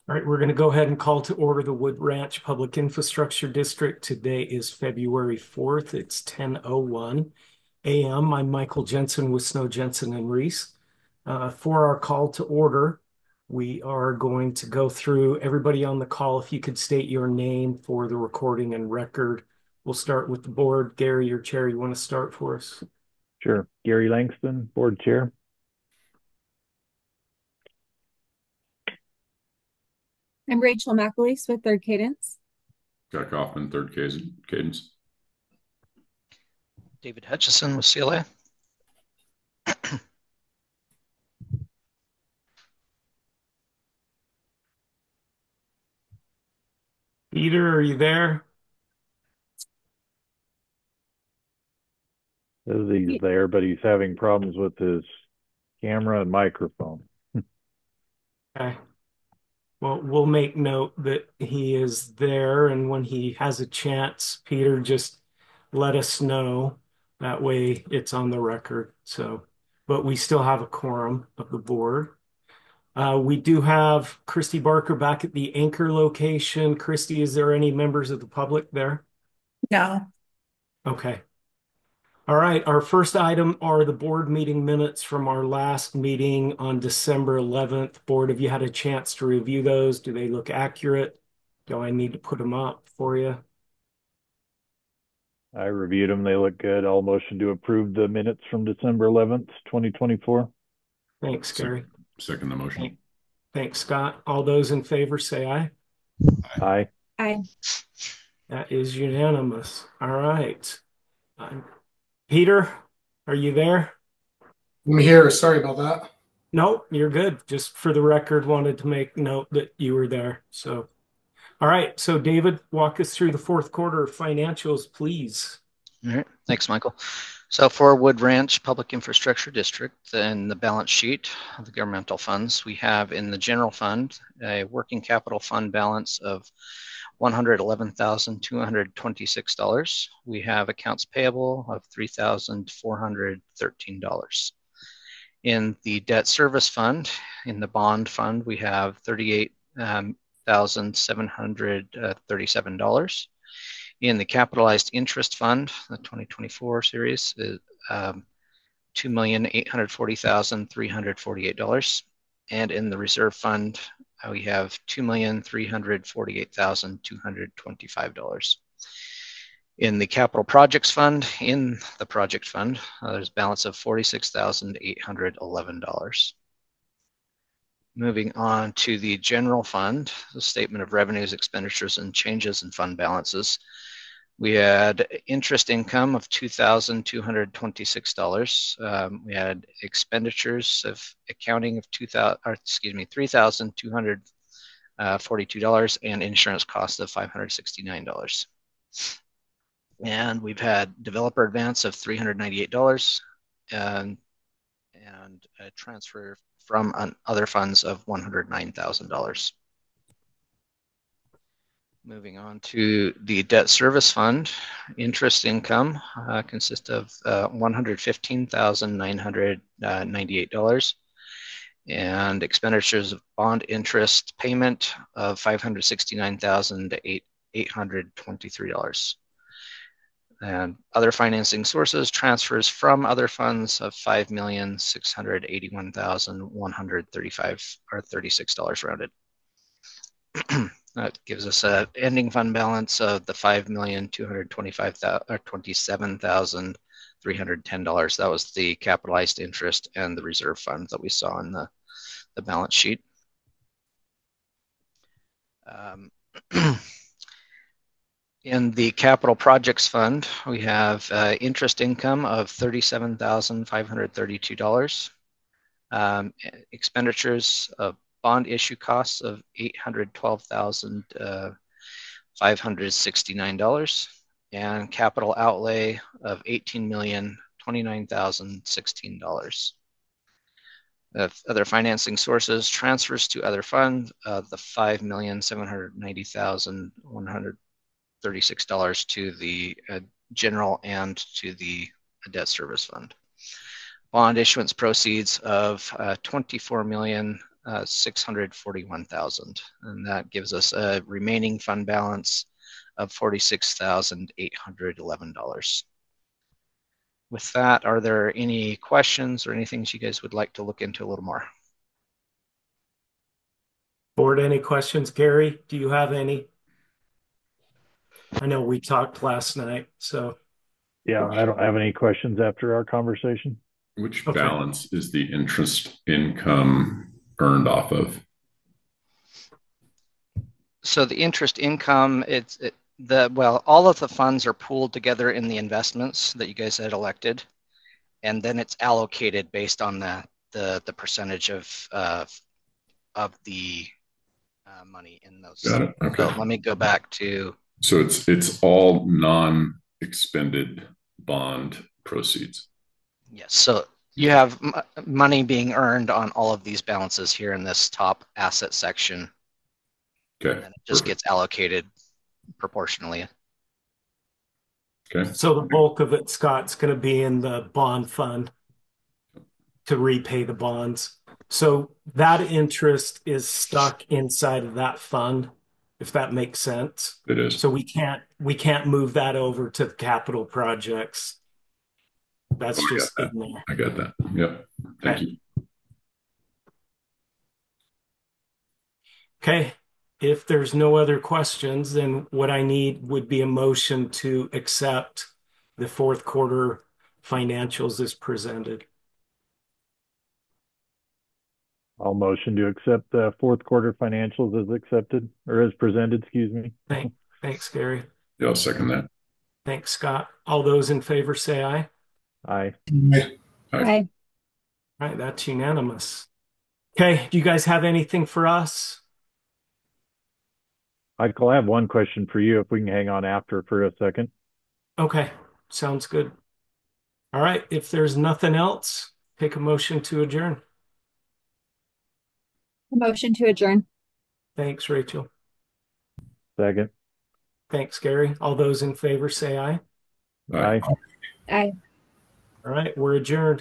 All right, we're going to go ahead and call to order the Wood Ranch Public Infrastructure District. Today is February 4th. It's 10:01 a.m. I'm Michael Jensen with Snow Jensen and Reese. For our call to order, we are going to go through everybody on the call. If you could state your name for the recording and record. We'll start with the board. Gary, your chair, you want to start for us? Sure. Gary Langston, board chair. I'm Rachel McAleese with Third Cadence. Jack Kaufman, third cadence. David Hutchison with CLA. Peter, are you there? Says he's there, but he's having problems with his camera and microphone. Okay. Well, we'll make note that he is there, and when he has a chance, Peter, just let us know. That way it's on the record. So, but we still have a quorum of the board. We do have Christy Barker back at the Anchor location. Christy, is there any members of the public there? No. Okay. All right, our first item are the board meeting minutes from our last meeting on December 11th. Board, have you had a chance to review those? Do they look accurate? Do I need to put them up for you? I reviewed them. They look good. I'll motion to approve the minutes from December 11th, 2024. Thanks, Gary. Second the motion. Thanks, Scott. All those in favor say aye. Aye. Aye. That is unanimous. All right. Peter, are you there? I'm here. Sorry about that. Nope, you're good. Just for the record, wanted to make note that you were there. So, all right. So, David, walk us through the fourth quarter financials, please. All right. Thanks, Michael. So for Wood Ranch Public Infrastructure District, in the balance sheet of the governmental funds, we have in the general fund a working capital fund balance of $111,226. We have accounts payable of $3,413. In the debt service fund, in the bond fund, we have $38,737. In the capitalized interest fund, the 2024 series is $2,840,348. And in the reserve fund, we have $2,348,225. In the capital projects fund, in the project fund, there's a balance of $46,811. Moving on to the general fund, the statement of revenues, expenditures, and changes in fund balances. We had interest income of $2,226. We had expenditures of accounting of $3,242 and insurance costs of $569. And we've had developer advance of $398 and a transfer from other funds of $109,000. Moving on to the debt service fund, interest income consists of $115,998 and expenditures of bond interest payment of $569,823. And other financing sources, transfers from other funds of $5,681,135 or $36 rounded. That gives us an ending fund balance of the $5,227,310. That was the capitalized interest and the reserve fund that we saw in the balance sheet. In the capital projects fund, we have interest income of $37,532, expenditures of bond issue costs of $812,569, and capital outlay of $18,029,016. Other financing sources, transfers to other funds of the $5,790,136 to the general and to the debt service fund. Bond issuance proceeds of $24 million $641,000, and that gives us a remaining fund balance of $46,811. With that, are there any questions or anything you guys would like to look into a little more? Board, any questions? Gary, do you have any? I know we talked last night, so. Yeah, I don't have any questions after our conversation. Which Okay. balance is the interest income earned off of? So the interest income, all of the funds are pooled together in the investments that you guys had elected, and then it's allocated based on the percentage of the money in those. Got it. Okay. So let me go back to. So it's all non-expended bond proceeds. Yes. So you have money being earned on all of these balances here in this top asset section. Okay. And then it just gets allocated proportionally. Okay. So the bulk of it, Scott's going to be in the bond fund to repay the bonds. So that interest is stuck inside of that fund, if that makes sense. It is. So we can't move that over to the capital projects. That's just in there. I got that. Yep. Thank you. Okay. If there's no other questions, then what I need would be a motion to accept the fourth quarter financials as presented. I'll motion to accept the fourth quarter financials as accepted or as presented, excuse me. Thanks, Gary. Yeah, I'll second that. Thanks, Scott. All those in favor say aye. Aye. Aye. All right, that's unanimous. Okay, do you guys have anything for us? Michael, I have one question for you if we can hang on after for a second. Okay, sounds good. All right, if there's nothing else, take a motion to adjourn. Motion to adjourn. Thanks, Rachel. Second. Thanks, Gary. All those in favor say aye. Aye. Aye. All right, we're adjourned.